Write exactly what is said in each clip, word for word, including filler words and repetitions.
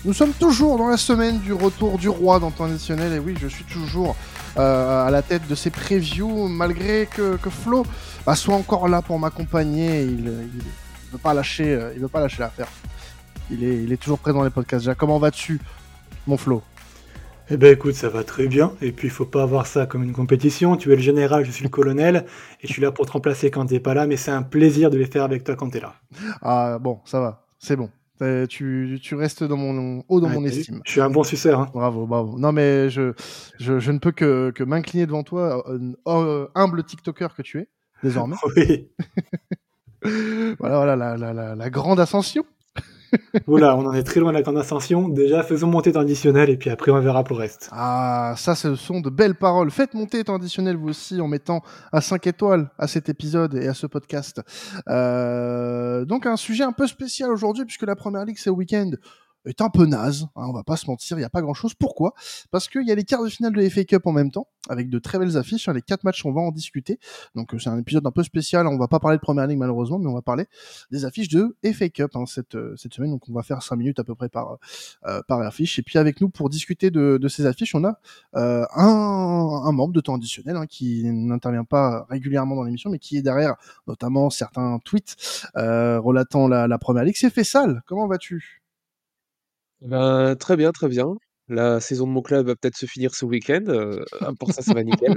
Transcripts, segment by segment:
Nous sommes toujours dans la semaine du retour du roi dans temps additionnel, et oui, je suis toujours euh, à la tête de ces previews, malgré que, que Flo bah, soit encore là pour m'accompagner. Il ne veut pas lâcher, euh, il veut pas lâcher l'affaire. Il est, il est toujours présent dans les podcasts. Déjà, comment vas-tu, mon Flo? Eh ben écoute, ça va très bien, et puis il faut pas voir ça comme une compétition, tu es le général, je suis le colonel, et je suis là pour te remplacer quand t'es pas là, mais c'est un plaisir de les faire avec toi quand t'es là. Ah bon, ça va, c'est bon. Euh, Tu, tu restes dans mon, haut dans Ouais, mon t'as vu, estime. je suis un bon suceur, hein. Bravo, bravo. Non, mais je, je, je ne peux que, que m'incliner devant toi, euh, euh, humble TikToker que tu es, désormais. Oui. Voilà, voilà, la, la, la, la grande ascension. Oula, on en est très loin de la grande ascension, déjà faisons monter traditionnel, et puis après on verra pour le reste. Ah, ça, ce sont de belles paroles. Faites monter temps additionnel, vous aussi, en mettant à cinq étoiles à cet épisode et à ce podcast. Euh, donc, un sujet un peu spécial aujourd'hui, puisque la Première Ligue, c'est au week-end, est un peu naze, hein, on va pas se mentir, il n'y a pas grand-chose. Pourquoi? Parce qu'il y a les quarts de finale de F A Cup en même temps, avec de très belles affiches. Hein, les quatre matchs, on va en discuter. Donc, euh, c'est un épisode un peu spécial. On va pas parler de Première Ligue, malheureusement, mais on va parler des affiches de F A Cup hein, cette, euh, cette semaine. Donc, on va faire cinq minutes à peu près par, euh, par affiche. Et puis, avec nous, pour discuter de, de ces affiches, on a euh, un, un membre de temps additionnel hein, qui n'intervient pas régulièrement dans l'émission, mais qui est derrière notamment certains tweets euh, relatant la, la Première Ligue. C'est Faisal, comment vas-tu? Ben, très bien, très bien. La saison de mon club va peut-être se finir ce week-end. euh, pour ça, ça va nickel.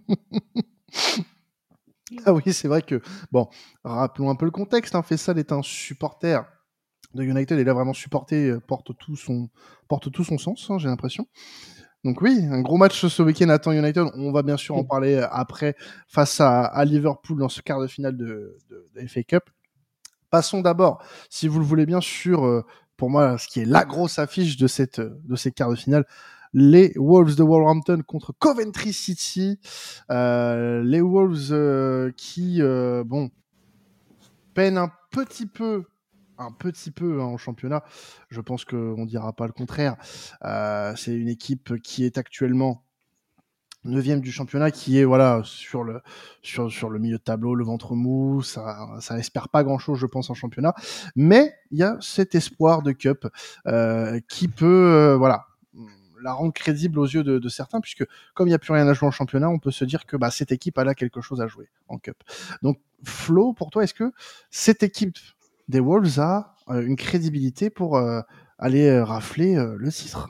Ah oui, c'est vrai que, bon, rappelons un peu le contexte, hein, Faisal est un supporter de United, et là vraiment supporter euh, porte tout son, porte tout son sens, hein, j'ai l'impression. Donc oui, un gros match ce week-end à temps United. On va bien sûr en parler euh, après face à, à Liverpool dans ce quart de finale de, de, de F A Cup. Passons d'abord, si vous le voulez bien, sur, euh, pour moi, ce qui est la grosse affiche de, cette, de ces quarts de finale. Les Wolves de Wolverhampton contre Coventry City. Euh, les Wolves euh, qui, euh, bon, peinent un petit peu un petit peu hein, en championnat. Je pense qu'on ne dira pas le contraire. Euh, c'est une équipe qui est actuellement neuvième du championnat, qui est voilà sur le sur sur le milieu de tableau, le ventre mou, ça ça espère pas grand chose je pense en championnat, mais il y a cet espoir de cup euh, qui peut euh, voilà la rendre crédible aux yeux de, de certains, puisque comme il n'y a plus rien à jouer en championnat, on peut se dire que bah, cette équipe elle a quelque chose à jouer en cup. Donc Flo, pour toi, est-ce que cette équipe des Wolves a euh, une crédibilité pour euh, aller euh, rafler euh, le titre?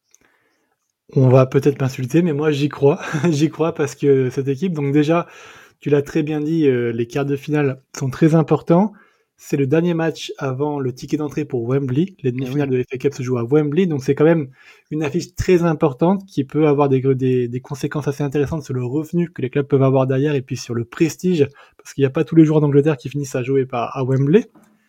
On va peut-être m'insulter, mais moi j'y crois, j'y crois parce que cette équipe, donc déjà, tu l'as très bien dit, euh, les quarts de finale sont très importants. C'est le dernier match avant le ticket d'entrée pour Wembley. Les Eh oui. demi-finales de F A Cup se jouent à Wembley, donc c'est quand même une affiche très importante qui peut avoir des, des, des conséquences assez intéressantes sur le revenu que les clubs peuvent avoir derrière et puis sur le prestige, parce qu'il n'y a pas tous les joueurs d'Angleterre qui finissent à jouer par, à Wembley.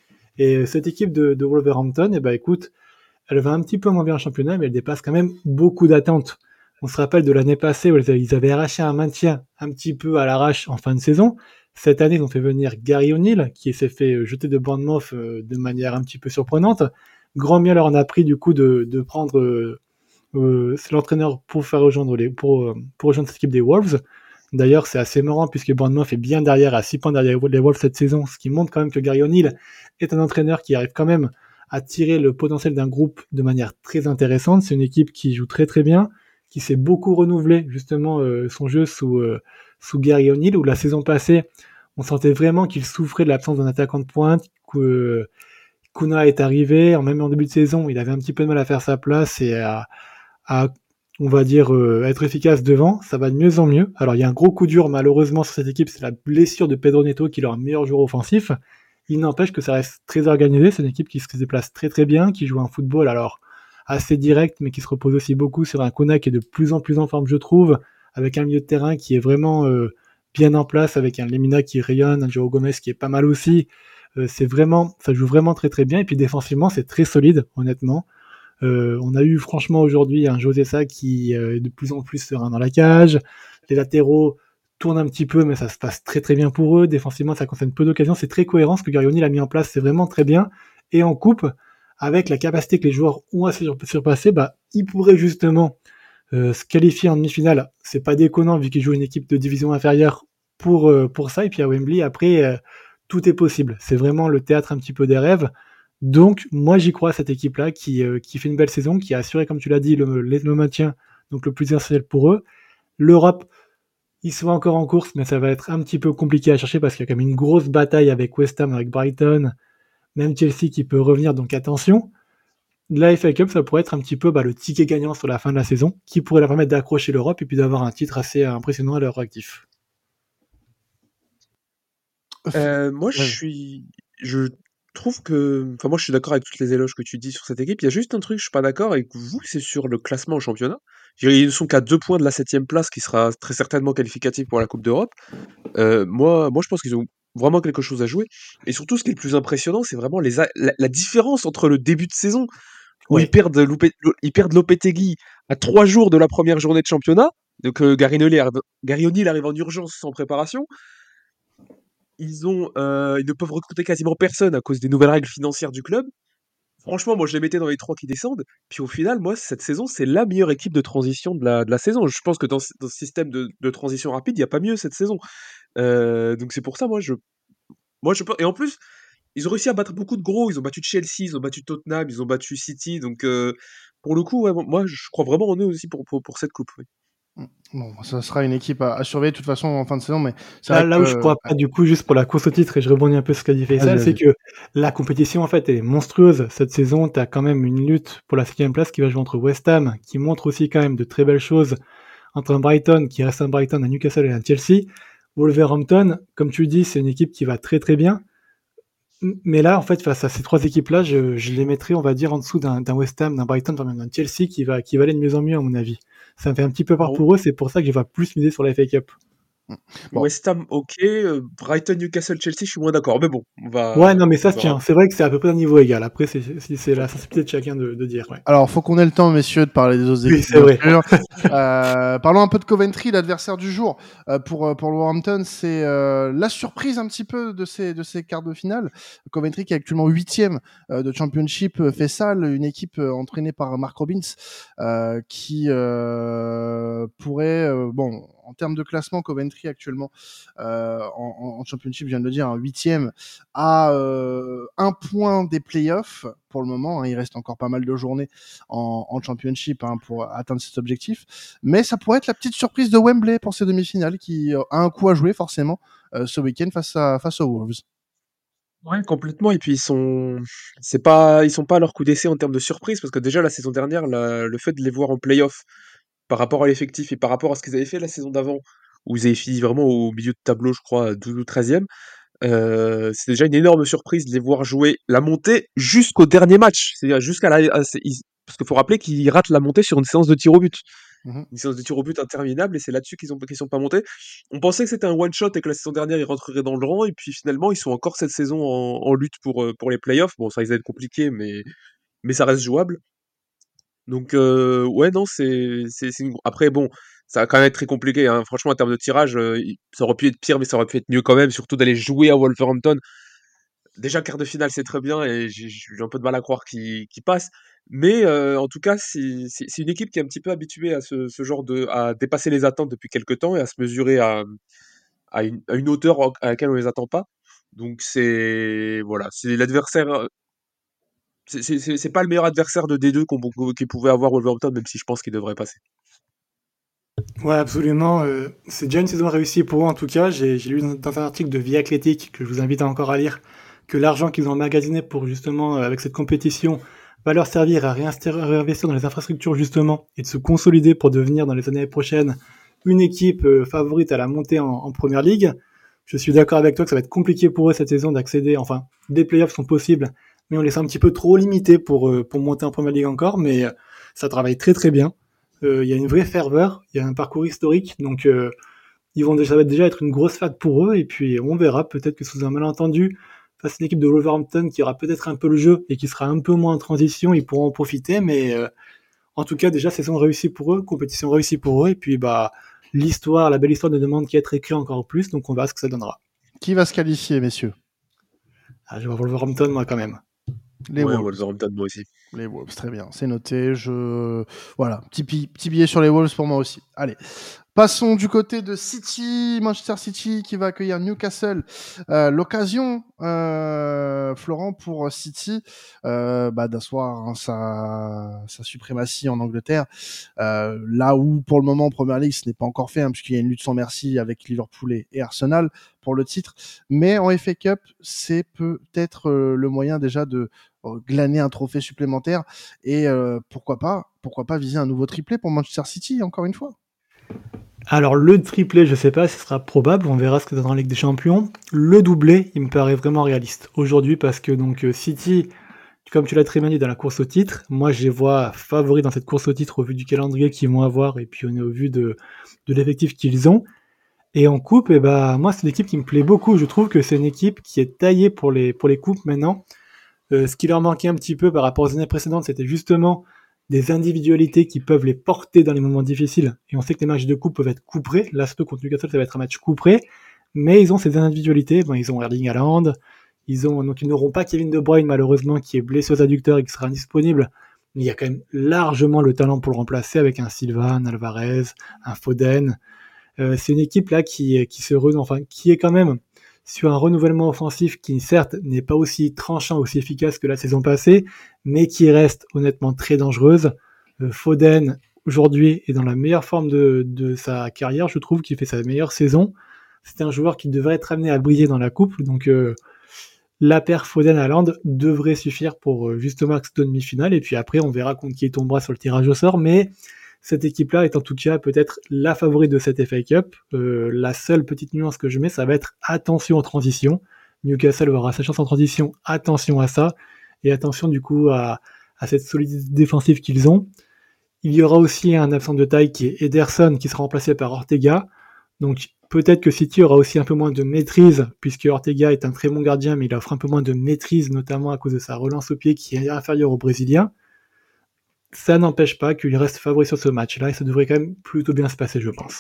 Et cette équipe de, de Wolverhampton, eh ben écoute, elle va un petit peu moins bien en championnat, mais elle dépasse quand même beaucoup d'attentes. On se rappelle de l'année passée où ils avaient arraché un maintien un petit peu à l'arrache en fin de saison. Cette année, ils ont fait venir Gary O'Neill, qui s'est fait jeter de Bournemouth de manière un petit peu surprenante. Grand bien leur en a pris du coup de, de prendre euh, euh, l'entraîneur pour faire rejoindre les, pour, euh, pour rejoindre cette équipe des Wolves. D'ailleurs, c'est assez marrant puisque Bournemouth est bien derrière, à six points derrière les Wolves cette saison, ce qui montre quand même que Gary O'Neill est un entraîneur qui arrive quand même à tirer le potentiel d'un groupe de manière très intéressante. C'est une équipe qui joue très très bien, qui s'est beaucoup renouvelé justement euh, son jeu sous, euh, sous Gary O'Neill, où la saison passée, on sentait vraiment qu'il souffrait de l'absence d'un attaquant de pointe, que euh, Kuna est arrivé, même en début de saison, il avait un petit peu de mal à faire sa place et à, à on va dire, euh, être efficace devant, ça va de mieux en mieux. Alors il y a un gros coup dur malheureusement sur cette équipe, c'est la blessure de Pedro Neto qui est leur meilleur joueur offensif. Il n'empêche que ça reste très organisé, c'est une équipe qui se déplace très très bien, qui joue un football alors assez direct, mais qui se repose aussi beaucoup sur un Kuna qui est de plus en plus en forme je trouve, avec un milieu de terrain qui est vraiment euh, bien en place, avec un Lemina qui rayonne, un Joao Gomez qui est pas mal aussi. Euh, c'est vraiment, ça joue vraiment très très bien, et puis défensivement c'est très solide honnêtement. Euh, on a eu franchement aujourd'hui un José Sa qui euh, est de plus en plus serein dans la cage. Les latéraux tournent un petit peu, mais ça se passe très très bien pour eux. Défensivement, ça concerne peu d'occasions. C'est très cohérent ce que Garioni a mis en place. C'est vraiment très bien. Et en coupe, avec la capacité que les joueurs ont à se surpasser, bah, ils pourraient justement euh, se qualifier en demi-finale. C'est pas déconnant vu qu'ils jouent une équipe de division inférieure pour, euh, pour ça. Et puis à Wembley, après, euh, tout est possible. C'est vraiment le théâtre un petit peu des rêves. Donc, moi, j'y crois à cette équipe-là qui, euh, qui fait une belle saison, qui a assuré, comme tu l'as dit, le, le, le maintien, donc le plus essentiel pour eux. L'Europe, ils sont encore en course, mais ça va être un petit peu compliqué à chercher parce qu'il y a quand même une grosse bataille avec West Ham, avec Brighton, même Chelsea qui peut revenir, donc attention. La F A Cup, ça pourrait être un petit peu bah, le ticket gagnant sur la fin de la saison, qui pourrait leur permettre d'accrocher l'Europe et puis d'avoir un titre assez impressionnant à leur actif. Euh, moi, je Ouais. suis, je trouve que, enfin, moi, je suis d'accord avec toutes les éloges que tu dis sur cette équipe. Il y a juste un truc, je suis pas d'accord avec vous, c'est sur le classement au championnat. Je dirais, ils ne sont qu'à deux points de la septième place, qui sera très certainement qualificative pour la Coupe d'Europe. Euh, moi, moi, je pense qu'ils ont vraiment quelque chose à jouer. Et surtout, ce qui est le plus impressionnant, c'est vraiment les a- la, la différence entre le début de saison, où ils Ouais. perdent, Lope- ils perdent Lopetegui à trois jours de la première journée de championnat. Donc, euh, Gary O'Neill arrive, Gary O'Neill arrive en urgence sans préparation. Ils ont, euh, ils ne peuvent recruter quasiment personne à cause des nouvelles règles financières du club. Franchement, moi, je les mettais dans les trois qui descendent. Puis au final, moi, cette saison, c'est la meilleure équipe de transition de la, de la saison. Je pense que dans, ce- dans ce système de, de transition rapide, il n'y a pas mieux cette saison. Euh, donc c'est pour ça, moi, je, moi, je pense. Et en plus, ils ont réussi à battre beaucoup de gros. Ils ont battu Chelsea, ils ont battu Tottenham, ils ont battu City. Donc euh, pour le coup, ouais, moi, je crois vraiment en eux aussi pour, pour, pour cette coupe. Oui. Bon, ça sera une équipe à, à surveiller de toute façon en fin de saison, mais c'est Là, vrai là que. où je crois pas, du coup, juste pour la course au titre, et je rebondis un peu sur ce qu'a dit Vas-y, Faisal, c'est vas-y. que la compétition, en fait, elle est monstrueuse. Cette saison, t'as quand même une lutte pour la septième place qui va jouer entre West Ham, qui montre aussi quand même de très belles choses, entre un Brighton, qui reste un Brighton, un Newcastle et un Chelsea. Wolverhampton, comme tu dis, c'est une équipe qui va très très bien. Mais là, en fait, face à ces trois équipes-là, je, je les mettrais, on va dire, en dessous d'un, d'un West Ham, d'un Brighton, voire même d'un Chelsea qui va, qui va aller de mieux en mieux, à mon avis. Ça me fait un petit peu peur Alors, pour eux, c'est pour ça que je vais plus miser sur la F A Cup. Bon, West Ham, ok. euh, Brighton, Newcastle, Chelsea, je suis moins d'accord. Mais bon, on Ouais, va, non, mais ça on se verra. tient. C'est vrai que c'est à peu près un niveau égal. Après, c'est, c'est, c'est la sensibilité de chacun de, de dire, ouais. alors, faut qu'on ait le temps, messieurs, de parler des autres Oui, équipes, c'est bien vrai. sûr. Euh, parlons un peu de Coventry, l'adversaire du jour. Euh, pour, euh, pour le Wolverhampton, c'est euh, la surprise un petit peu de ces, de ces quarts de finale. Coventry qui est actuellement huitième euh, de Championship euh, fait ça, une équipe euh, entraînée par Mark Robbins euh, qui euh, pourrait, euh, bon, en termes de classement, Coventry actuellement euh, en, en Championship, je viens de le dire, un huitième à euh, un point des playoffs pour le moment. Hein, il reste encore pas mal de journées en, en Championship hein, pour atteindre cet objectif. Mais ça pourrait être la petite surprise de Wembley pour ces demi-finales qui euh, a un coup à jouer forcément euh, ce week-end face, à, face aux Wolves. Ouais, complètement. Et puis ils sont, c'est pas, ils sont pas à leur coup d'essai en termes de surprise parce que déjà la saison dernière, la- le fait de les voir en play-off par rapport à l'effectif et par rapport à ce qu'ils avaient fait la saison d'avant, où ils avaient fini vraiment au milieu de tableau, je crois, douze ou treizième, euh, c'est déjà une énorme surprise de les voir jouer la montée jusqu'au dernier match. C'est-à-dire jusqu'à la, à- c'est- ils- parce qu'il faut rappeler qu'ils ratent la montée sur une séance de tir au but. Mm-hmm. Une séance de tir au but interminable et c'est là-dessus qu'ils ont qu'ils sont pas montés. On pensait que c'était un one shot et que la saison dernière ils rentreraient dans le rang et puis finalement ils sont encore cette saison en, en lutte pour euh, pour les playoffs. Bon, ça risque d'être compliqué mais mais ça reste jouable. Donc euh, ouais non c'est c'est c'est une- après bon ça va quand même être très compliqué hein. Franchement en termes de tirage euh, il- ça aurait pu être pire mais ça aurait pu être mieux quand même surtout d'aller jouer à Wolverhampton. Déjà quart de finale c'est très bien et j'ai j'ai un peu de mal à croire qu'il qu'il passe. Mais euh, en tout cas, c'est c'est- c'est une équipe qui est un petit peu habituée à ce, ce genre de à dépasser les attentes depuis quelques temps et à se mesurer à, à une, à une hauteur à laquelle on les attend pas. Donc c'est voilà, c'est l'adversaire. euh, C'est c'est- c'est- c'est pas le meilleur adversaire de D deux qu'on qu'il pouvait avoir Wolverhampton, même si je pense qu'il devrait passer. Ouais, absolument. euh, c'est déjà une saison réussie pour eux, en tout cas. J'ai, j'ai lu dans, dans un article de Vie Athlétique, que je vous invite encore à lire, que l'argent qu'ils ont emmagasiné pour, justement, euh, avec cette compétition, va leur servir à réinster- réinvestir dans les infrastructures, justement, et de se consolider pour devenir, dans les années prochaines, une équipe euh, favorite à la montée en, en Première Ligue. Je suis d'accord avec toi que ça va être compliqué pour eux cette saison d'accéder, enfin, des playoffs sont possibles, mais on les sent un petit peu trop limités pour, euh, pour monter en Première Ligue encore, mais euh, ça travaille très très bien. Euh, Il y a une vraie ferveur, il y a un parcours historique, donc euh, ils vont déjà, ça va déjà être une grosse fête pour eux, et puis on verra peut-être que sous un malentendu, face à une équipe de Wolverhampton qui aura peut-être un peu le jeu et qui sera un peu moins en transition, ils pourront en profiter, mais euh, en tout cas déjà saison réussie pour eux, compétition réussie pour eux, et puis bah l'histoire, la belle histoire ne demande qu'à être écrite encore plus, donc on verra ce que ça donnera. Qui va se qualifier, messieurs? Ah, je vais Wolverhampton moi quand même. Les Ouais, Wolves. Wolverhampton, moi aussi. Les Wolves, très bien, c'est noté. Je voilà, petit, pi- petit billet sur les Wolves pour moi aussi. Allez, Passons du côté de City, Manchester City qui va accueillir Newcastle. Euh, l'occasion, euh, Florent, pour City euh, bah, d'asseoir hein, sa, sa suprématie en Angleterre. Euh, là où, pour le moment, en Premier League, ce n'est pas encore fait, hein, puisqu'il y a une lutte sans merci avec Liverpool et, et Arsenal pour le titre. Mais en F A Cup, c'est peut-être euh, le moyen déjà de euh, glaner un trophée supplémentaire et euh, pourquoi pas, pourquoi pas viser un nouveau triplé pour Manchester City, encore une fois. Alors le triplé, je sais pas, ce sera probable, on verra ce que ça donne en Ligue des Champions. Le doublé, il me paraît vraiment réaliste aujourd'hui parce que donc City, comme tu l'as très bien dit dans la course au titre, moi je les vois favoris dans cette course au titre au vu du calendrier qu'ils vont avoir et puis on est au vu de, de l'effectif qu'ils ont. Et en coupe, eh ben, moi c'est une équipe qui me plaît beaucoup. Je trouve que c'est une équipe qui est taillée pour les, pour les coupes maintenant. Euh, ce qui leur manquait un petit peu par rapport aux années précédentes, c'était justement des individualités qui peuvent les porter dans les moments difficiles. Et on sait que les matchs de coupe peuvent être couperés. Là, surtout contre Newcastle, ça va être un match couperé. Mais ils ont ces individualités. Bon, ils ont Erling Haaland. Ils ont, donc ils n'auront pas Kevin De Bruyne, malheureusement, qui est blessé aux adducteurs et qui sera indisponible. Mais il y a quand même largement le talent pour le remplacer avec un Silva, un Alvarez, un Foden. Euh, c'est une équipe là qui, qui se renouvelle, enfin, qui est quand même sur un renouvellement offensif qui, certes, n'est pas aussi tranchant, aussi efficace que la saison passée, mais qui reste honnêtement très dangereuse. Euh, Foden, aujourd'hui, est dans la meilleure forme de, de sa carrière, je trouve, qu'il fait sa meilleure saison. C'est un joueur qui devrait être amené à briller dans la coupe, donc euh, la paire Foden-Haaland devrait suffire pour euh, justement accéder aux demi-finales, et puis après, on verra contre qui il tombera sur le tirage au sort, mais cette équipe-là est en tout cas peut-être la favorite de cette F A Cup. Euh, la seule petite nuance que je mets, ça va être attention aux transitions. Newcastle aura sa chance en transition, attention à ça. Et attention du coup à, à cette solidité défensive qu'ils ont. Il y aura aussi un absent de taille qui est Ederson, qui sera remplacé par Ortega. Donc peut-être que City aura aussi un peu moins de maîtrise, puisque Ortega est un très bon gardien, mais il offre un peu moins de maîtrise, notamment à cause de sa relance au pied qui est inférieure au Brésilien. Ça n'empêche pas qu'il reste favori sur ce match-là et ça devrait quand même plutôt bien se passer, je pense.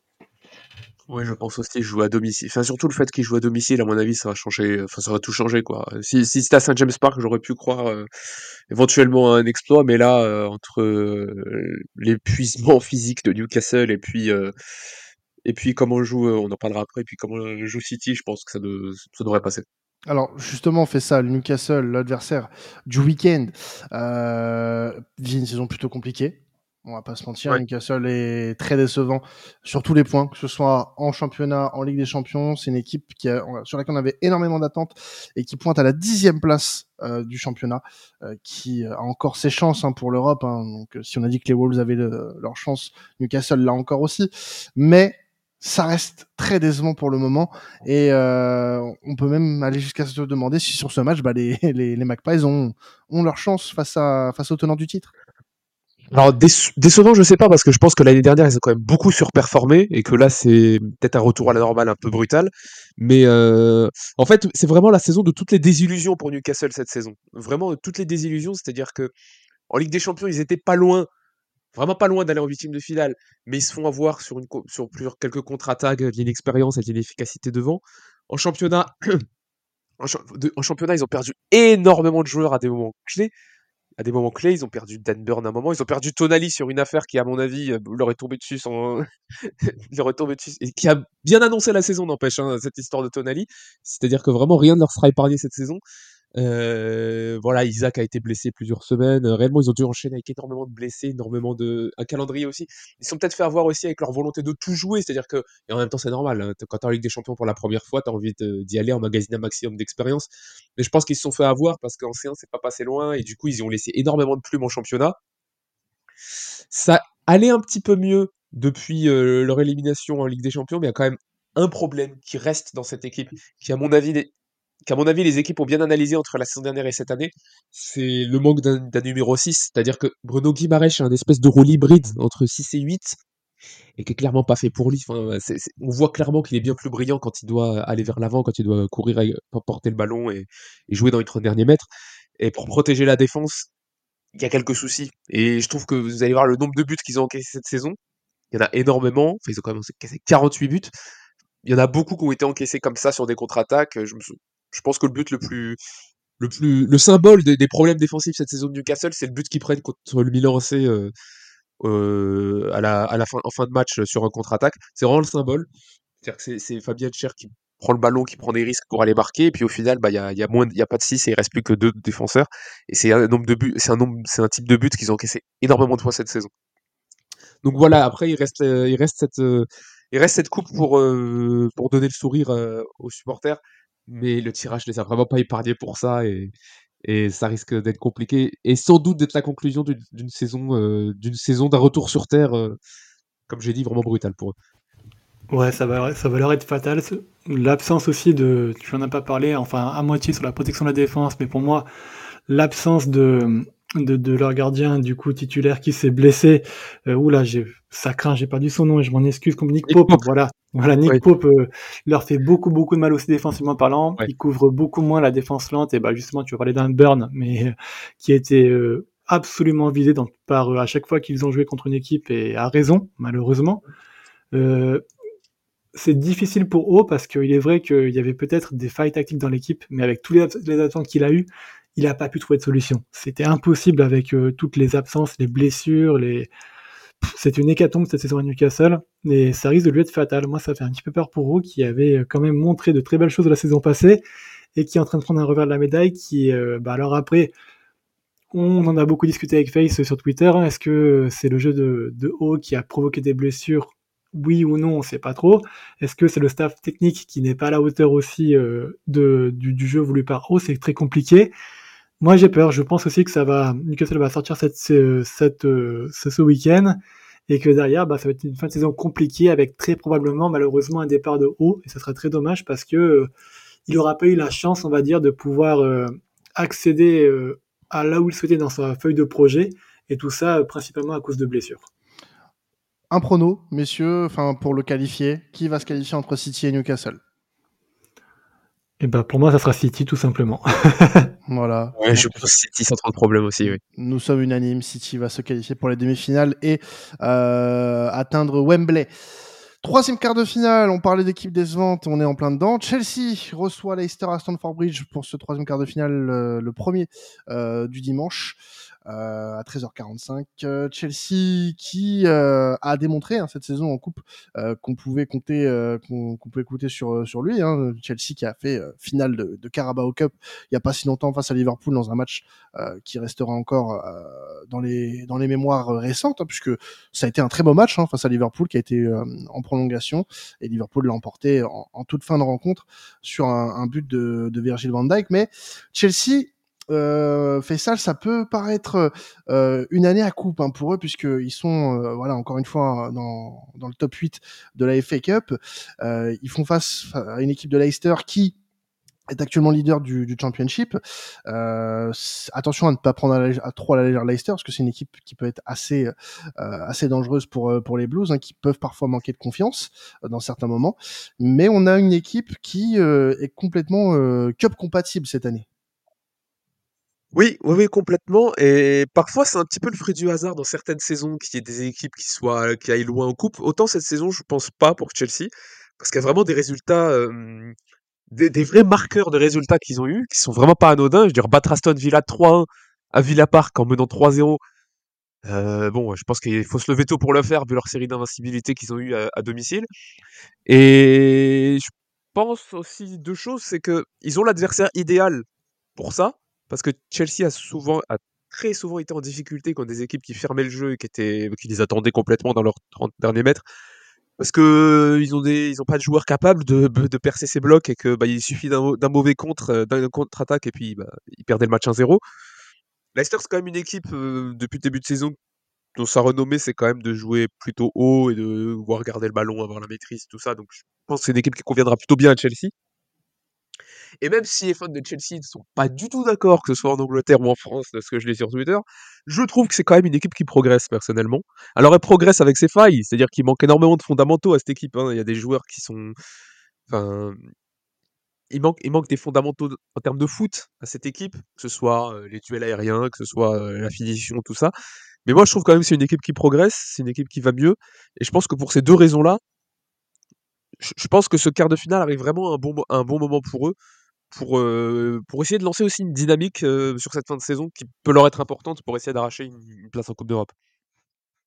Ouais, je pense aussi jouer à domicile. Enfin, surtout le fait qu'il joue à domicile, à mon avis, ça va changer. Enfin, ça va tout changer, quoi. Si, si c'était à Saint James Park, j'aurais pu croire euh, éventuellement à un exploit, mais là, euh, entre euh, l'épuisement physique de Newcastle et puis euh, et puis comment joue, euh, on en parlera après, et puis comment joue City, je pense que ça, de, ça devrait passer. Alors justement, on fait ça. Le Newcastle, l'adversaire du week-end, euh, vit une saison plutôt compliquée. On va pas se mentir, Ouais. Newcastle est très décevant sur tous les points, que ce soit en championnat, en Ligue des Champions. C'est une équipe qui a, sur laquelle on avait énormément d'attentes et qui pointe à la dixième place euh, du championnat, euh, qui a encore ses chances hein, pour l'Europe. Hein. Donc, si on a dit que les Wolves avaient le, leur chance, Newcastle l'a encore aussi. Mais ça reste très décevant pour le moment et euh, on peut même aller jusqu'à se demander si sur ce match, bah, les, les, les Magpies ont, ont leur chance face, à, face au tenant du titre. Alors déce- décevant, je sais pas, parce que je pense que l'année dernière, ils ont quand même beaucoup surperformé et que là, c'est peut-être un retour à la normale un peu brutal. Mais euh, en fait, c'est vraiment la saison de toutes les désillusions pour Newcastle cette saison. Vraiment toutes les désillusions, c'est-à-dire que en Ligue des Champions, ils étaient pas loin, vraiment pas loin d'aller en huitième de finale, mais ils se font avoir sur une co- sur plusieurs quelques contre-attaques, de l'inexpérience et de l'inefficacité devant. En championnat, en, cha- de- en championnat, ils ont perdu énormément de joueurs à des moments clés. À des moments clés, ils ont perdu Dan Burn à un moment, ils ont perdu Tonali sur une affaire qui, à mon avis, euh, leur est tombée dessus sans, il leur est tombé dessus, et qui a bien annoncé la saison, n'empêche, hein, cette histoire de Tonali. C'est-à-dire que vraiment rien ne leur sera épargné cette saison. Euh, voilà, Isaac a été blessé plusieurs semaines. Euh, Réellement, ils ont dû enchaîner avec énormément de blessés, énormément de, un calendrier aussi. Ils sont peut-être fait avoir aussi avec leur volonté de tout jouer, c'est-à-dire que, et en même temps, c'est normal, hein, quand t'es en Ligue des Champions pour la première fois, t'as envie de- d'y aller, emmagasiner un maximum d'expérience. Mais je pense qu'ils se sont fait avoir parce qu'en C un, c'est pas passé loin, et du coup, ils y ont laissé énormément de plumes en championnat. Ça allait un petit peu mieux depuis euh, leur élimination en Ligue des Champions, mais il y a quand même un problème qui reste dans cette équipe, qui à mon avis n'est- qu'à mon avis, les équipes ont bien analysé entre la saison dernière et cette année, c'est le manque d'un d'un numéro six. C'est-à-dire que Bruno Guimaraes est un espèce de rôle hybride entre six et huit, et qui est clairement pas fait pour lui. Enfin, c'est- c'est- on voit clairement qu'il est bien plus brillant quand il doit aller vers l'avant, quand il doit courir, et porter le ballon et, et jouer dans les trente derniers mètres. Et pour protéger la défense, il y a quelques soucis. Et je trouve que vous allez voir le nombre de buts qu'ils ont encaissés cette saison. Il y en a énormément. Enfin, ils ont quand même encaissé quarante-huit buts. Il y en a beaucoup qui ont été encaissés comme ça sur des contre-attaques. Je me sou- je pense que le but le plus le plus le symbole des, des problèmes défensifs cette saison de Newcastle, c'est le but qu'ils prennent contre le Milan A C euh, euh, à la, à la fin, en fin de match euh, sur un contre-attaque. C'est vraiment le symbole. C'est-à-dire que c'est, c'est Fabien Cher qui prend le ballon, qui prend des risques pour aller marquer, et puis au final, bah, il y a, il y a moins, de- il y a pas de six et il reste plus que deux défenseurs. Et c'est un nombre de buts, c'est un nombre, c'est un type de but qu'ils ont encaissé énormément de fois cette saison. Donc voilà, après, il reste, euh, il reste cette, euh, il reste cette coupe pour, euh, pour donner le sourire euh, aux supporters, mais le tirage les a vraiment pas épargnés pour ça, et, et ça risque d'être compliqué, et sans doute d'être la conclusion d'une d'une saison, euh, d'une saison d'un retour sur Terre, euh, comme j'ai dit, vraiment brutal pour eux. Ouais, ça va, ça va leur être fatal. Ce- L'absence aussi de, tu en as pas parlé, enfin à moitié sur la protection de la défense, mais pour moi, l'absence de, de, de leur gardien du coup titulaire qui s'est blessé. Euh, oula, j'ai, ça craint, j'ai perdu son nom et je m'en excuse. Comme Nick Nick Pope, Pope, voilà, voilà, Nick oui, Pope euh, leur fait beaucoup beaucoup de mal aussi défensivement parlant. ouais. Il couvre beaucoup moins la défense lente et bah justement, tu vas parler d'un Burn, mais euh, qui a été euh, absolument visé dans, par euh, à chaque fois qu'ils ont joué contre une équipe et à raison malheureusement. Euh, c'est difficile pour O parce qu'il est vrai qu'il y avait peut-être des failles tactiques dans l'équipe, mais avec tous les, les absences qu'il a eu, il n'a pas pu trouver de solution. C'était impossible avec euh, toutes les absences, les blessures, les... Pff, c'est une hécatombe cette saison à Newcastle, et ça risque de lui être fatal. Moi, ça fait un petit peu peur pour O, qui avait euh, quand même montré de très belles choses la saison passée, et qui est en train de prendre un revers de la médaille, qui, euh, bah alors après, on en a beaucoup discuté avec Face sur Twitter. Hein. Est-ce que c'est le jeu de, de haut qui a provoqué des blessures? Oui ou non, on sait pas trop. Est-ce que c'est le staff technique qui n'est pas à la hauteur aussi euh, de, du, du jeu voulu par haut? C'est très compliqué. Moi, j'ai peur. Je pense aussi que ça va, Newcastle va sortir cette, ce, cette, euh, ce, ce week-end et que derrière, bah, ça va être une fin de saison compliquée avec très probablement, malheureusement, un départ de haut. Et ça serait très dommage parce que euh, il n'aura pas eu la chance, on va dire, de pouvoir euh, accéder euh, à là où il souhaitait dans sa feuille de projet, et tout ça euh, principalement à cause de blessures. Un prono, messieurs, enfin pour le qualifier, qui va se qualifier entre City et Newcastle? Et ben pour moi, ça sera City tout simplement. Voilà. Ouais, je Donc, pense City sans trop de problème aussi, oui. nous sommes unanimes. City va se qualifier pour les demi-finales et euh, atteindre Wembley. Troisième quart de finale, on parlait d'équipe décevante, on est en plein dedans. Chelsea reçoit Leicester à Stamford Bridge pour ce troisième quart de finale, euh, le premier euh, du dimanche. Euh, à treize heures quarante-cinq. Euh, Chelsea qui euh, a démontré hein, cette saison en coupe euh, qu'on pouvait compter, euh, qu'on, qu'on pouvait compter sur sur lui. Hein. Chelsea qui a fait euh, finale de, de Carabao Cup il y a pas si longtemps face à Liverpool dans un match euh, qui restera encore euh, dans les dans les mémoires récentes hein, puisque ça a été un très beau match hein, face à Liverpool qui a été euh, en prolongation et Liverpool l'a emporté en, en toute fin de rencontre sur un, un but de, de Virgil van Dijk. Mais Chelsea euh, Faisal, ça peut paraître euh, une année à coupe hein, pour eux, puisqu'ils sont, euh, voilà, encore une fois, dans, dans le top huit de la F A Cup. Euh, ils font face à une équipe de Leicester qui est actuellement leader du, du Championship. Euh, attention à ne pas prendre à, la, à trop à la légère Leicester, parce que c'est une équipe qui peut être assez, euh, assez dangereuse pour, pour les Blues, hein, qui peuvent parfois manquer de confiance euh, dans certains moments. Mais on a une équipe qui euh, est complètement euh, Cup compatible cette année. Oui, oui, oui, complètement. Et parfois, c'est un petit peu le fruit du hasard dans certaines saisons qu'il y ait des équipes qui soient, qui aillent loin en coupe. Autant cette saison, je pense pas pour Chelsea, parce qu'il y a vraiment des résultats, euh, des, des vrais marqueurs de résultats qu'ils ont eu, qui sont vraiment pas anodins. Je veux dire, battre Aston Villa trois un à Villa Park en menant trois zéro. Euh, bon, je pense qu'il faut se lever tôt pour le faire, vu leur série d'invincibilité qu'ils ont eu à, à domicile. Et je pense aussi deux choses, c'est que ils ont l'adversaire idéal pour ça, parce que Chelsea a souvent, a très souvent été en difficulté contre des équipes qui fermaient le jeu et qui étaient, qui les attendaient complètement dans leurs trente derniers mètres. Parce que ils ont des, ils ont pas de joueurs capables de, de percer ces blocs et que, bah, il suffit d'un, mau- d'un mauvais contre, euh, d'un contre-attaque et puis, bah, ils perdaient le match un zéro. Leicester, c'est quand même une équipe, euh, depuis le début de saison, dont sa renommée, c'est quand même de jouer plutôt haut et de voir garder le ballon, avoir la maîtrise, tout ça. Donc, je pense que c'est une équipe qui conviendra plutôt bien à Chelsea. Et même si les fans de Chelsea ne sont pas du tout d'accord, que ce soit en Angleterre ou en France, de ce que je lis sur Twitter, je trouve que c'est quand même une équipe qui progresse personnellement. Alors elle progresse avec ses failles, c'est-à-dire qu'il manque énormément de fondamentaux à cette équipe. Hein. Il y a des joueurs qui sont, enfin, il manque, il manque des fondamentaux de- en termes de foot à cette équipe, que ce soit euh, les duels aériens, que ce soit euh, la finition, tout ça. Mais moi, je trouve quand même que c'est une équipe qui progresse, c'est une équipe qui va mieux, et je pense que pour ces deux raisons-là, je je pense que ce quart de finale arrive vraiment à un bon, mo- à un bon moment pour eux pour, heu, pour essayer de lancer aussi une dynamique, heu, sur cette fin de saison qui peut leur être importante pour essayer d'arracher une une place en Coupe d'Europe.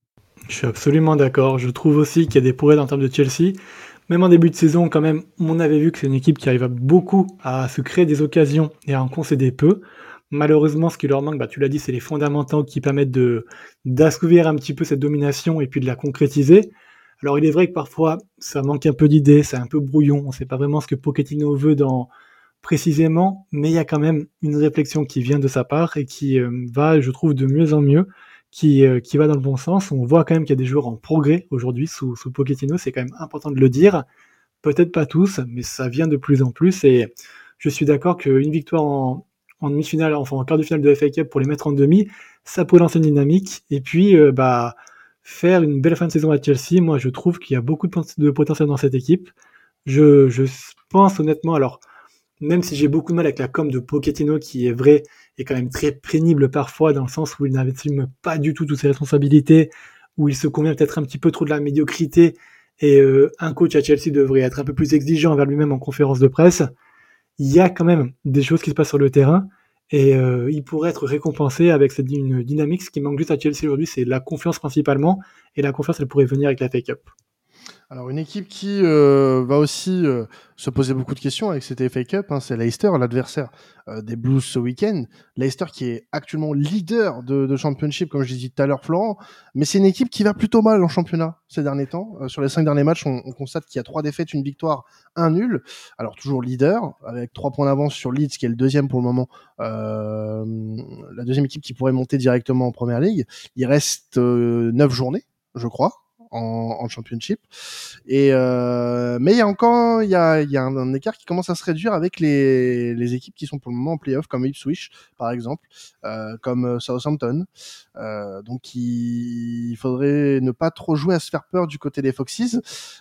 Je suis absolument d'accord. Je trouve aussi qu'il y a des progrès en termes de Chelsea. Même en début de saison, quand même, on avait vu que c'est une équipe qui arrive beaucoup à se créer des occasions et à en concéder peu. Malheureusement, ce qui leur manque, bah, tu l'as dit, c'est les fondamentaux qui permettent de d'assouvir un petit peu cette domination et puis de la concrétiser. Alors, il est vrai que parfois, ça manque un peu d'idées, c'est un peu brouillon. On ne sait pas vraiment ce que Pochettino veut dans précisément, mais il y a quand même une réflexion qui vient de sa part et qui euh, va, je trouve, de mieux en mieux, qui, euh, qui va dans le bon sens. On voit quand même qu'il y a des joueurs en progrès aujourd'hui sous, sous Pochettino, c'est quand même important de le dire. Peut-être pas tous, mais ça vient de plus en plus et je suis d'accord qu'une victoire en, en demi-finale, enfin en quart de finale de F A Cup pour les mettre en demi, ça peut lancer une dynamique et puis euh, bah faire une belle fin de saison à Chelsea. Moi, je trouve qu'il y a beaucoup de, pot- de potentiel dans cette équipe. Je, je pense honnêtement, alors même si j'ai beaucoup de mal avec la com de Pochettino, qui est vrai, est quand même très pénible parfois, dans le sens où il n'assume pas du tout toutes ses responsabilités, où il se convient peut-être un petit peu trop de la médiocrité, et euh, un coach à Chelsea devrait être un peu plus exigeant envers lui-même en conférence de presse. Il y a quand même des choses qui se passent sur le terrain, et euh, il pourrait être récompensé avec cette une dynamique. Ce qui manque juste à Chelsea aujourd'hui, c'est la confiance principalement, et la confiance, elle pourrait venir avec la F A Cup. Alors une équipe qui euh, va aussi euh, se poser beaucoup de questions avec cette F A Cup, hein, c'est Leicester, l'adversaire euh, des Blues ce week-end. Leicester qui est actuellement leader de, de Championship, comme je disais tout à l'heure, Florent, mais c'est une équipe qui va plutôt mal en championnat ces derniers temps. Euh, sur les cinq derniers matchs, on, on constate qu'il y a trois défaites, une victoire, un nul. Alors toujours leader, avec trois points d'avance sur Leeds, qui est le deuxième pour le moment, euh, la deuxième équipe qui pourrait monter directement en Première Ligue. Il reste euh, neuf journées, je crois, en, en Championship. Et euh, mais il y a encore il y a, il y a un, un écart qui commence à se réduire avec les, les équipes qui sont pour le moment en play-off, comme Ipswich par exemple, euh, comme Southampton. Euh, donc il, il faudrait ne pas trop jouer à se faire peur du côté des Foxes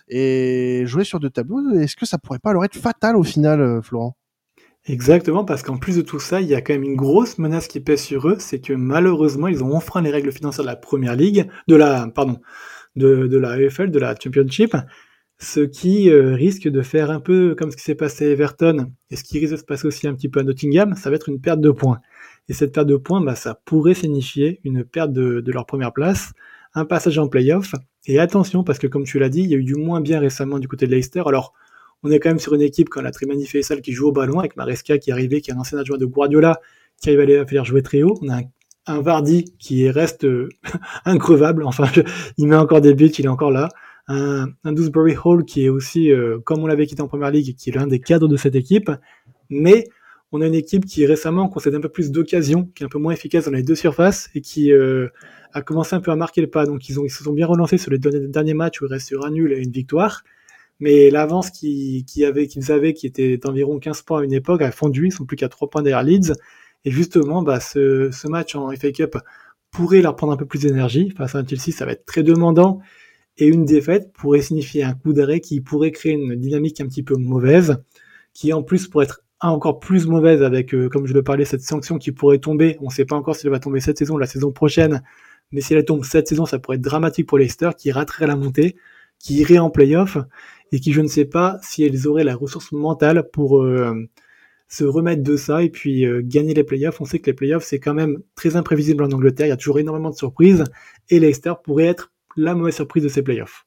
et jouer sur deux tableaux. Est-ce que ça pourrait pas leur être fatal au final, euh, Florent? Exactement, parce qu'en plus de tout ça, il y a quand même une grosse menace qui pèse sur eux, c'est que malheureusement, ils ont enfreint les règles financières de la Première Ligue, de la, pardon, de, de la E F L, de la Championship, ce qui euh, risque de faire un peu comme ce qui s'est passé à Everton, et ce qui risque de se passer aussi un petit peu à Nottingham, ça va être une perte de points. Et cette perte de points, bah, ça pourrait signifier une perte de, de leur première place, un passage en play-off, et attention, parce que comme tu l'as dit, il y a eu du moins bien récemment du côté de Leicester, alors on est quand même sur une équipe, quand la Trimani Faisal qui joue au ballon, avec Maresca qui est arrivé, qui est un ancien adjoint de Guardiola, qui arrive à les faire jouer très haut. On a un, un Vardy qui reste euh, increvable, enfin, je, il met encore des buts, il est encore là. Un, un Dewsbury Hall qui est aussi, euh, comme on l'avait quitté en Première Ligue, qui est l'un des cadres de cette équipe. Mais on a une équipe qui récemment concède un peu plus d'occasions, qui est un peu moins efficace dans les deux surfaces et qui euh, a commencé un peu à marquer le pas. Donc ils, ont, ils se sont bien relancés sur les derniers, derniers matchs où il reste sur un nul et une victoire. Mais l'avance qu'ils qui avait, qu'ils avaient, qui était d'environ quinze points à une époque, a fondu. Ils sont plus qu'à trois points derrière Leeds. Et justement, bah, ce, ce match en F A Cup pourrait leur prendre un peu plus d'énergie. Face à un Chelsea, ça va être très demandant. Et une défaite pourrait signifier un coup d'arrêt qui pourrait créer une dynamique un petit peu mauvaise, qui en plus pourrait être encore plus mauvaise avec, euh, comme je le parlais, cette sanction qui pourrait tomber. On ne sait pas encore si elle va tomber cette saison ou la saison prochaine. Mais si elle tombe cette saison, ça pourrait être dramatique pour Leicester, qui raterait la montée, qui irait en play-off, et qui, je ne sais pas si elles auraient la ressource mentale pour euh, se remettre de ça et puis euh, gagner les playoffs. On sait que les playoffs, c'est quand même très imprévisible en Angleterre. Il y a toujours énormément de surprises, et Leicester pourrait être la mauvaise surprise de ces playoffs.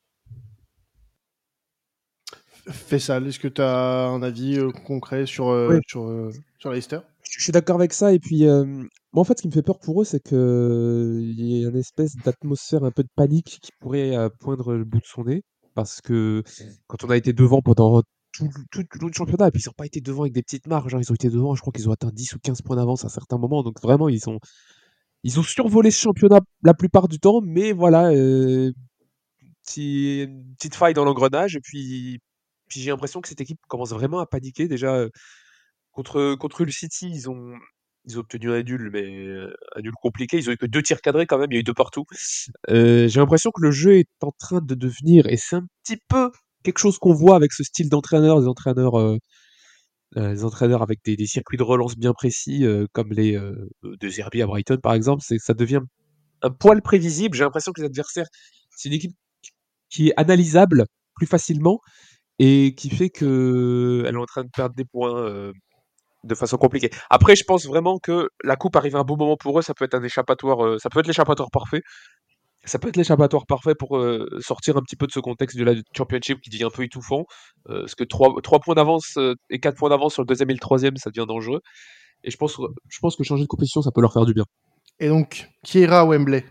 Faisal, est-ce que tu as un avis euh, concret sur, euh, Ouais, sur, euh, sur Leicester? je je suis d'accord avec ça. Et puis, euh, moi, en fait, ce qui me fait peur pour eux, c'est que il y a une espèce d'atmosphère un peu de panique qui pourrait euh, poindre le bout de son nez. Parce que quand on a été devant pendant tout, le- tout, tout le championnat, et puis ils n'ont pas été devant avec des petites marges, hein, ils ont été devant, je crois qu'ils ont atteint dix ou quinze points d'avance à certains moments. Donc vraiment, ils ont, ils ont survolé ce championnat la plupart du temps. Mais voilà, euh, petit, une petite faille dans l'engrenage. Et puis, puis j'ai l'impression que cette équipe commence vraiment à paniquer. Déjà, euh, contre, contre le City, ils ont, ils ont obtenu un nul, mais euh, un nul compliqué. Ils ont eu que deux tirs cadrés quand même, il y a eu deux partout. Euh, j'ai l'impression que le jeu est en train de devenir, et c'est un petit peu quelque chose qu'on voit avec ce style d'entraîneur, des entraîneurs, euh, euh, des entraîneurs avec des, des circuits de relance bien précis, euh, comme les euh, de Zerbi à Brighton par exemple. C'est, ça devient un poil prévisible. J'ai l'impression que les adversaires, c'est une équipe qui est analysable plus facilement et qui fait que elle est en train de perdre des points euh, de façon compliquée. Après, je pense vraiment que la coupe arrive à un bon moment pour eux. Ça peut être un échappatoire, euh, ça peut être l'échappatoire parfait. ça peut être l'échappatoire parfait pour euh, sortir un petit peu de ce contexte de la Championship qui devient un peu étouffant. Euh, parce que trois points d'avance euh, et quatre points d'avance sur le deuxième et le troisième, ça devient dangereux. Et je pense, je pense que changer de compétition, ça peut leur faire du bien. Et donc, qui ira à Wembley?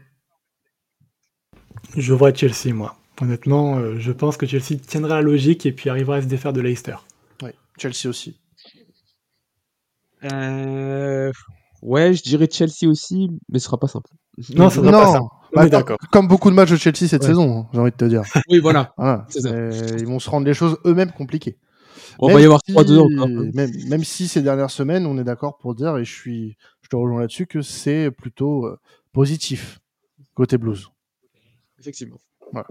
Je vois Chelsea, moi. Honnêtement, euh, je pense que Chelsea tiendra la logique et puis arrivera à se défaire de Leicester. Oui, Chelsea aussi. Euh... Ouais, je dirais Chelsea aussi, mais ce sera pas simple. Non, ça sera non. pas ça. On Bah, est d'accord. Comme beaucoup de matchs de Chelsea cette Ouais. saison, j'ai envie de te dire. Oui, voilà. Voilà. C'est ça. Ils vont se rendre les choses eux-mêmes compliquées. On même va y avoir si... trois deux encore. Même, même si ces dernières semaines, on est d'accord pour dire, et je suis, je te rejoins là-dessus, que c'est plutôt euh, positif côté Blues. Effectivement. Voilà.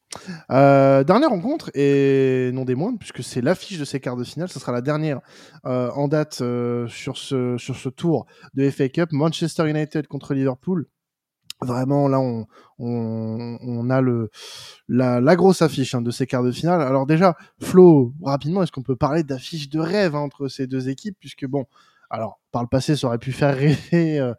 Euh, dernière rencontre, et non des moindres, puisque c'est l'affiche de ces quarts de finale, ce sera la dernière euh, en date euh, sur, ce, sur ce tour de F A Cup, Manchester United contre Liverpool. Vraiment, là, on, on, on a le, la, la grosse affiche hein, de ces quarts de finale. Alors déjà, Flo, rapidement, est-ce qu'on peut parler d'affiche de rêve hein, entre ces deux équipes, puisque bon, alors par le passé, ça aurait pu faire rêver euh,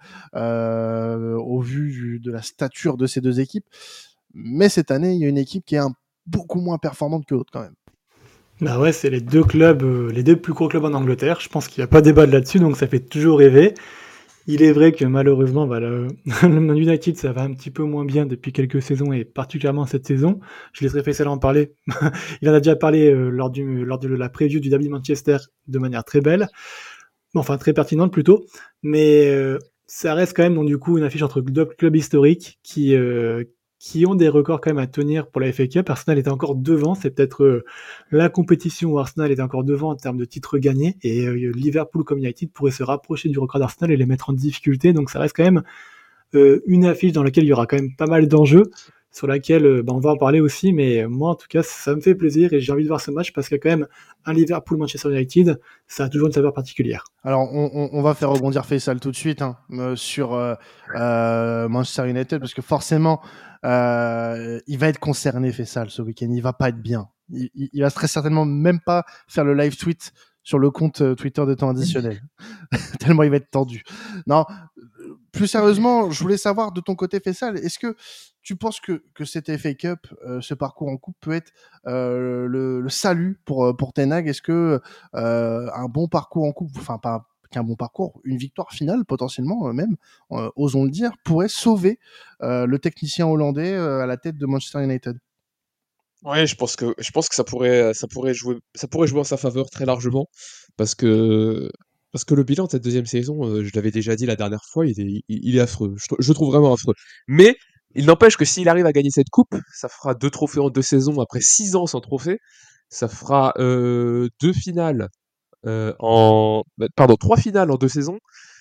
euh, au vu du, de la stature de ces deux équipes, mais cette année, il y a une équipe qui est un, beaucoup moins performante que l'autre quand même. Bah ouais, c'est les deux clubs, euh, les deux plus gros clubs en Angleterre. Je pense qu'il n'y a pas de débat là-dessus, donc ça fait toujours rêver. Il est vrai que malheureusement, bah, le, le United, ça va un petit peu moins bien depuis quelques saisons et particulièrement cette saison. Je laisserai Faisal en parler. Il en a déjà parlé euh, lors, du, lors de la preview du Derby de Manchester de manière très belle, enfin très pertinente plutôt. Mais euh, ça reste quand même donc du coup une affiche entre deux clubs historiques qui euh, qui ont des records quand même à tenir pour la F A Cup. Arsenal était encore devant, c'est peut-être euh, la compétition où Arsenal était encore devant en termes de titres gagnés, et euh, Liverpool comme United pourrait se rapprocher du record d'Arsenal et les mettre en difficulté, donc ça reste quand même euh, une affiche dans laquelle il y aura quand même pas mal d'enjeux, sur laquelle euh, bah, on va en parler aussi, mais moi en tout cas ça me fait plaisir et j'ai envie de voir ce match parce qu'il y a quand même un Liverpool-Manchester United, ça a toujours une saveur particulière. Alors, on, on, on va faire rebondir Faisal tout de suite hein, euh, sur euh, euh, Manchester United, parce que forcément, euh, il va être concerné, Faisal, ce week-end. Il va pas être bien. Il, il, il va très certainement même pas faire le live tweet sur le compte euh, Twitter de temps additionnel. Tellement il va être tendu. Non, plus sérieusement, je voulais savoir de ton côté, Faisal, est-ce que tu penses que, que cette F A Cup, euh, ce parcours en coupe peut être euh, le, le salut pour, pour Ten Hag? Est-ce que euh, un bon parcours en coupe, enfin pas qu'un bon parcours, une victoire finale potentiellement euh, même, euh, osons le dire, pourrait sauver euh, le technicien hollandais euh, à la tête de Manchester United? Ouais, je pense que je pense que ça pourrait ça pourrait jouer ça pourrait jouer en sa faveur très largement parce que parce que le bilan de cette deuxième saison, euh, je l'avais déjà dit la dernière fois, il est il, il est affreux. Je, je trouve vraiment affreux. Mais il n'empêche que s'il arrive à gagner cette coupe, ça fera deux trophées en deux saisons après six ans sans trophée. Ça fera euh, deux finales euh, en bah, pardon trois finales en deux saisons.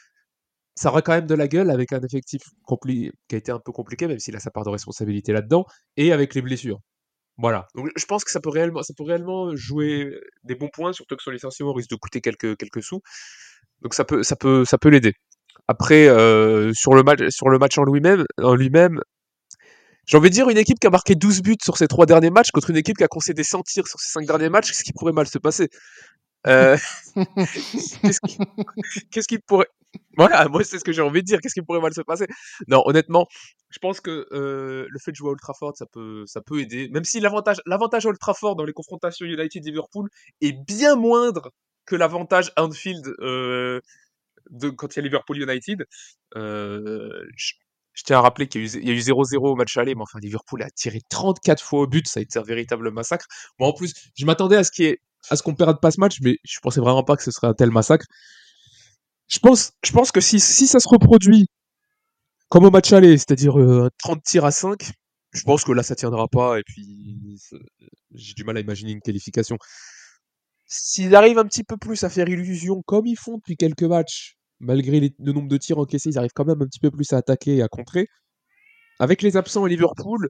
Ça aura quand même de la gueule avec un effectif compli- qui a été un peu compliqué, même s'il a sa part de responsabilité là-dedans, et avec les blessures. Voilà. Donc je pense que ça peut réellement, ça peut réellement jouer des bons points, surtout que son licenciement risque de coûter quelques, quelques sous. Donc ça peut, ça peut, ça peut l'aider. Après, euh, sur le match, sur le match en lui-même, en lui-même, j'ai envie de dire une équipe qui a marqué douze buts sur ses trois derniers matchs contre une équipe qui a concédé cent tirs sur ses cinq derniers matchs, qu'est-ce qui pourrait mal se passer? Euh, qu'est-ce qui, qu'est-ce qui pourrait, voilà, moi c'est ce que j'ai envie de dire. Qu'est-ce qui pourrait mal se passer? Non, honnêtement, je pense que euh, le fait de jouer à Old Trafford, ça peut, ça peut aider. Même si l'avantage, l'avantage Old Trafford dans les confrontations United-Liverpool est bien moindre que l'avantage Anfield euh, de quand il y a Liverpool-United. Euh, je, je tiens à rappeler qu'il y a eu, il y a eu zéro zéro au match aller, mais enfin Liverpool a tiré trente-quatre fois au but, ça a été un véritable massacre. Bon, en plus, je m'attendais à ce qu'il y ait, à ce qu'on perde pas ce match, mais je pensais vraiment pas que ce serait un tel massacre. Je pense, je pense que si, si ça se reproduit comme au match aller, c'est-à-dire euh, trente tirs à cinq, je pense que là ça tiendra pas et puis j'ai du mal à imaginer une qualification. S'ils arrivent un petit peu plus à faire illusion comme ils font depuis quelques matchs, malgré les, le nombre de tirs encaissés, ils arrivent quand même un petit peu plus à attaquer et à contrer. Avec les absents à Liverpool,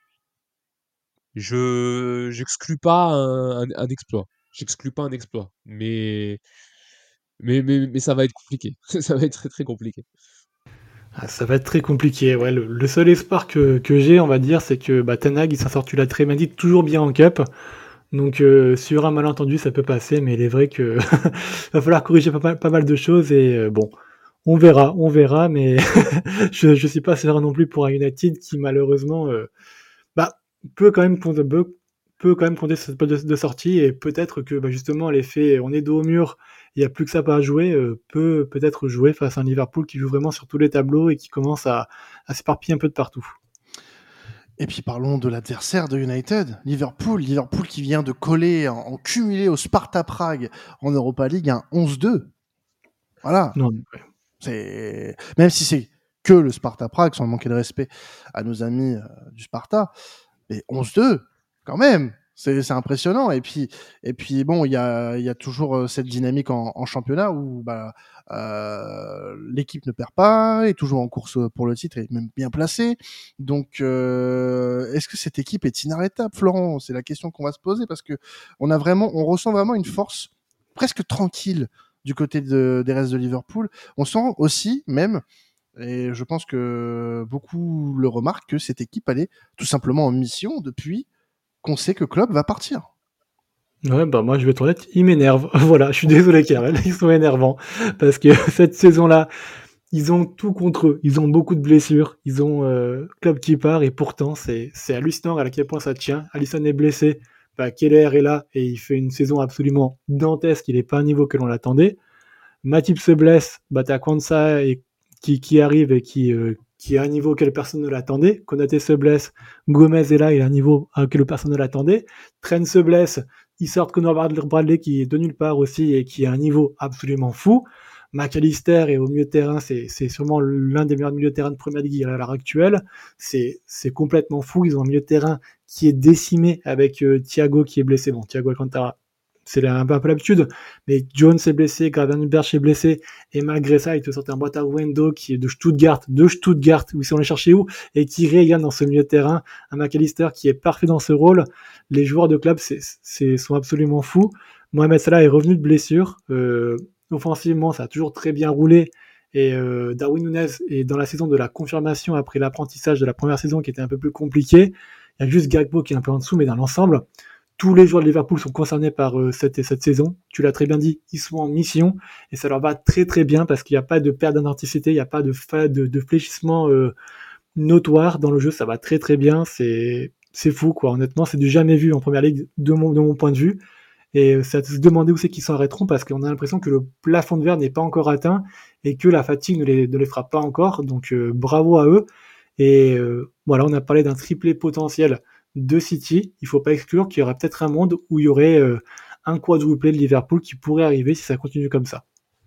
je j'exclus pas un, un, un exploit. J'exclus pas un exploit, mais mais, mais mais ça va être compliqué. Ça va être très très compliqué. Ah, ça va être très compliqué. Ouais, le, le seul espoir que, que j'ai, on va dire, c'est que bah, Ten Hag, il s'en sort, tu l'as très bien dit, toujours bien en Cup. Donc euh, sur un malentendu, ça peut passer, mais il est vrai que va falloir corriger pas mal, pas mal de choses. Et euh, bon, On verra, on verra, mais je je suis pas serein non plus pour un United qui malheureusement euh, bah, peut quand même compter, peut, peut quand même compter sur cette porte de, de sortie et peut-être que bah, justement l'effet on est dos au mur, il n'y a plus que ça à jouer, euh, peut peut-être jouer face à un Liverpool qui joue vraiment sur tous les tableaux et qui commence à, à s'éparpiller un peu de partout. Et puis parlons de l'adversaire de United, Liverpool. Liverpool qui vient de coller en, en cumulé au Sparta Prague en Europa League un onze deux. Voilà. Non, ouais. C'est... Même si c'est que le Sparta Prague, sans manquer de respect à nos amis euh, du Sparta, mais onze deux, quand même, c'est, c'est impressionnant. Et puis, et puis bon, il y a, y a toujours euh, cette dynamique en, en championnat où bah, euh, l'équipe ne perd pas, est toujours en course pour le titre et même bien placée. Donc, euh, est-ce que cette équipe est inarrêtable, Florent ? C'est la question qu'on va se poser parce que on a vraiment, on ressent vraiment une force presque tranquille du côté de, des restes de Liverpool. On sent aussi, même, et je pense que beaucoup le remarquent, que cette équipe allait tout simplement en mission depuis qu'on sait que Klopp va partir. Ouais, bah moi je vais être honnête, ils m'énervent. Voilà, je suis désolé Karel, ils sont énervants. Parce que cette saison-là, ils ont tout contre eux. Ils ont beaucoup de blessures, ils ont euh, Klopp qui part et pourtant c'est, c'est hallucinant à quel point ça tient. Alisson est blessé, bah, Keller est là et il fait une saison absolument dantesque, il n'est pas à un niveau que l'on l'attendait. Matip se blesse, bah t'as Kwanza et qui, qui arrive et qui, euh, qui est à un niveau auquel personne ne l'attendait. Konaté se blesse, Gomez est là, il est à un niveau auquel personne ne l'attendait. Trent se blesse, ils sortent Conor Bradley qui est de nulle part aussi et qui est à un niveau absolument fou. McAllister est au milieu de terrain, c'est, c'est sûrement l'un des meilleurs milieux de terrain de Premier League à l'heure actuelle. C'est, c'est complètement fou. Ils ont un milieu de terrain qui est décimé avec euh, Thiago qui est blessé. Bon, Thiago Alcantara, c'est un peu, un peu l'habitude, mais Jones est blessé, Gravenberch est blessé, et malgré ça, il te sort un Boîte Wendo qui est de Stuttgart, de Stuttgart, où ils sont allés chercher où, et qui rayonne dans ce milieu de terrain, un McAllister qui est parfait dans ce rôle. Les joueurs de club c'est, c'est, sont absolument fous. Mohamed Salah est revenu de blessure, euh, offensivement, ça a toujours très bien roulé, et euh, Darwin Núñez est dans la saison de la confirmation après l'apprentissage de la première saison qui était un peu plus compliqué. Il y a juste Gakpo qui est un peu en dessous, mais dans l'ensemble, tous les joueurs de Liverpool sont concernés par euh, cette, cette saison. Tu l'as très bien dit, ils sont en mission et ça leur va très très bien parce qu'il n'y a pas de perte d'identité, il n'y a pas de, fa- de, de fléchissement euh, notoire dans le jeu. Ça va très très bien. C'est, c'est fou quoi. Honnêtement, c'est du jamais vu en Première Ligue de mon, de mon point de vue. Et ça se demander où c'est qu'ils s'arrêteront parce qu'on a l'impression que le plafond de verre n'est pas encore atteint et que la fatigue ne les, ne les frappe pas encore. Donc euh, bravo à eux. Et euh, voilà, on a parlé d'un triplé potentiel de City. Il ne faut pas exclure qu'il y aura peut-être un monde où il y aurait euh, un quadruplé de Liverpool qui pourrait arriver si ça continue comme ça.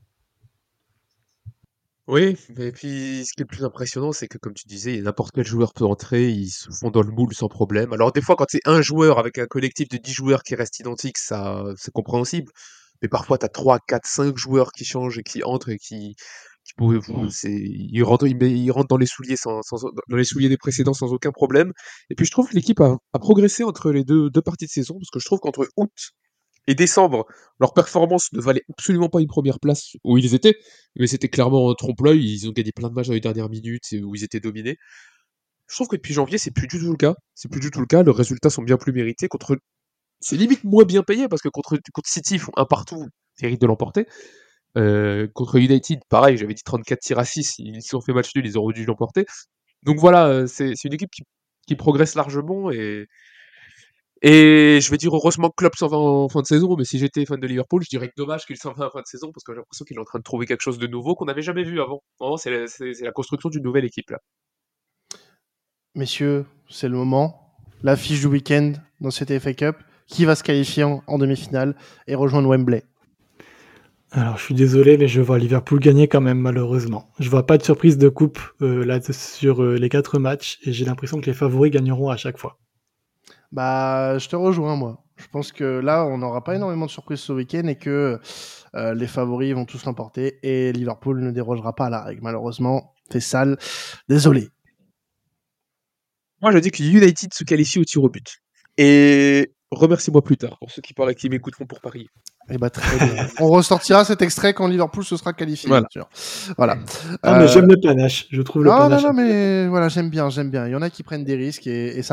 Oui, et puis ce qui est le plus impressionnant, c'est que comme tu disais, n'importe quel joueur peut entrer, ils se font dans le moule sans problème. Alors des fois, quand c'est un joueur avec un collectif de dix joueurs qui reste identique, ça, c'est compréhensible. Mais parfois, t'as trois, quatre, cinq joueurs qui changent et qui entrent et qui, qui pourraient, c'est, ils rentrent, ils, met- ils rentrent dans les souliers sans, sans, dans les souliers des précédents sans aucun problème. Et puis je trouve que l'équipe a, a progressé entre les deux, deux parties de saison, parce que je trouve qu'entre août et décembre, leur performance ne valait absolument pas une première place où ils étaient, mais c'était clairement un trompe-l'œil. Ils ont gagné plein de matchs dans les dernières minutes et où ils étaient dominés. Je trouve que depuis janvier, c'est plus du tout le cas. C'est plus du tout le cas. Leurs résultats sont bien plus mérités. Contre, c'est limite moins bien payé parce que contre, contre City, ils font un partout, ils méritent de l'emporter. Euh, contre United, pareil, j'avais dit trente-quatre tirs à six, ils se sont fait match nul, ils auraient dû l'emporter. Donc voilà, euh, c'est c'est une équipe qui, qui progresse largement et, et je vais dire heureusement que Klopp s'en va en fin de saison, mais si j'étais fan de Liverpool, je dirais que dommage qu'il s'en va en fin de saison parce que j'ai l'impression qu'il est en train de trouver quelque chose de nouveau qu'on n'avait jamais vu avant. Vraiment, c'est la, c'est- c'est la construction d'une nouvelle équipe là. Messieurs, c'est le moment. L'affiche du week-end dans cette F A Cup. Qui va se qualifier en, en demi-finale et rejoindre Wembley ? Alors, je suis désolé, mais je vois Liverpool gagner quand même, malheureusement. Je vois pas de surprise de coupe euh, là sur euh, les quatre matchs et j'ai l'impression que les favoris gagneront à chaque fois. Bah, je te rejoins, moi. Je pense que là, on n'aura pas énormément de surprises ce week-end et que euh, les favoris vont tous l'emporter et Liverpool ne dérogera pas à la règle. Malheureusement, c'est sale. Désolé. Moi, je dis que United se qualifie au tir au but. Et remercie-moi plus tard pour ceux qui parlent qui m'écouteront pour parier. Eh bah, très bien. On ressortira cet extrait quand Liverpool se sera qualifié, Voilà. bien sûr. Voilà. Ah, mais Euh, j'aime le panache. Je trouve le Non, non, panache. non, mais voilà, j'aime bien, j'aime bien. Il y en a qui prennent des risques et, et ça me plaît.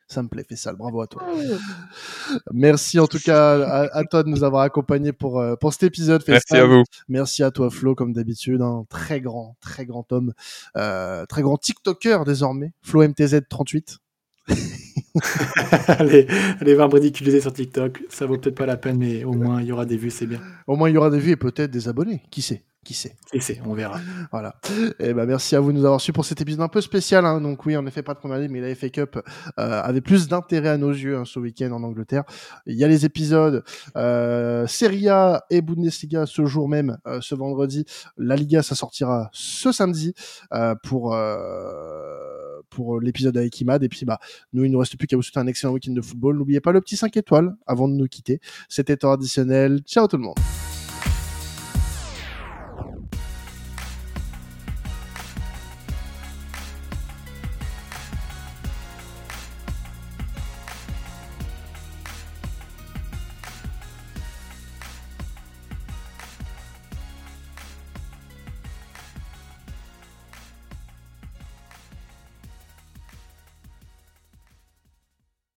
Ça me plaît, Faisal, bravo à toi. Merci en tout cas à, à toi de nous avoir accompagnés pour, euh, pour cet épisode, Faisal. Merci à vous. Merci à toi, Flo, comme d'habitude, un très grand, très grand homme, euh, très grand TikToker désormais, Flo M T Z trente-huit. allez, allez voir Brady Culizé sur TikTok, ça vaut peut-être pas la peine, mais au moins il y aura des vues, c'est bien. Au moins il y aura des vues et peut-être des abonnés, qui sait. Qui sait Qui sait, on verra. Voilà. Et ben merci à vous de nous avoir su pour cet épisode un peu spécial. Hein. Donc oui, en effet, pas de première ligue, mais la F A Cup euh, avait plus d'intérêt à nos yeux hein, ce week-end en Angleterre. Il y a les épisodes euh, Serie A et Bundesliga ce jour même, euh, ce vendredi. La Liga, ça sortira ce samedi euh, pour euh, pour l'épisode avec Imad. Et puis bah nous, il nous reste plus qu'à vous souhaiter un excellent week-end de football. N'oubliez pas le petit cinq étoiles avant de nous quitter. C'était temps additionnel. Ciao tout le monde.